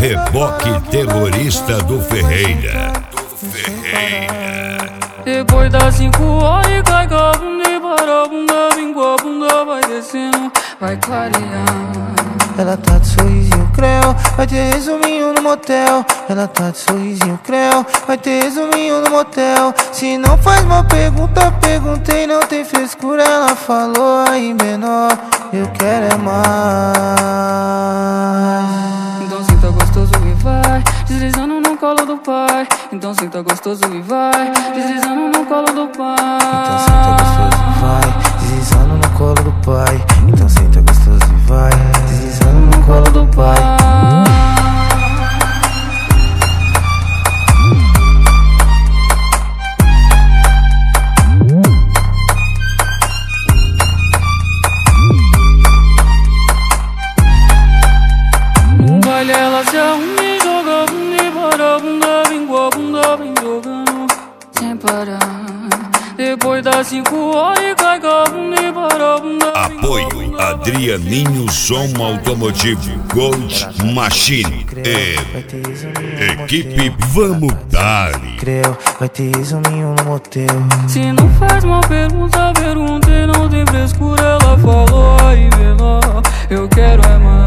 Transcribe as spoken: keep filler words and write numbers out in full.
reboque terrorista do Ferreira. Do Ferreira. Depois das cinco horas cai com a bunda e para a bunda, vem com a bunda, vai descendo, vai clareando. Ela tá de sorrisinho creu, vai ter resuminho no motel. Ela tá de sorrisinho creu, vai ter resuminho no motel. Se não faz uma pergunta, perguntei, não tem frescura. Ela falou aí menor, eu quero é mais. Então senta gostoso e vai, deslizando no colo do pai. Então senta gostoso e vai, deslizando no colo do pai. Então senta gostoso e vai, deslizando no colo do pai. Então senta gostoso e vai, deslizando no colo do pai. No baile ela se arruma e joga a bunda e para a bunda, vem com a bunda, vem jogando sem parar. Depois das cinco horas cai com a bunda e para a bunda. Apoio Adrianinho Som Automotivo, Gold Machine e equipe Vamos Dali. Creu, vai ter resuminho no motel. Se não faz uma pergunta, perguntei, não tem frescura. Ela falou aí menor, eu quero é mais.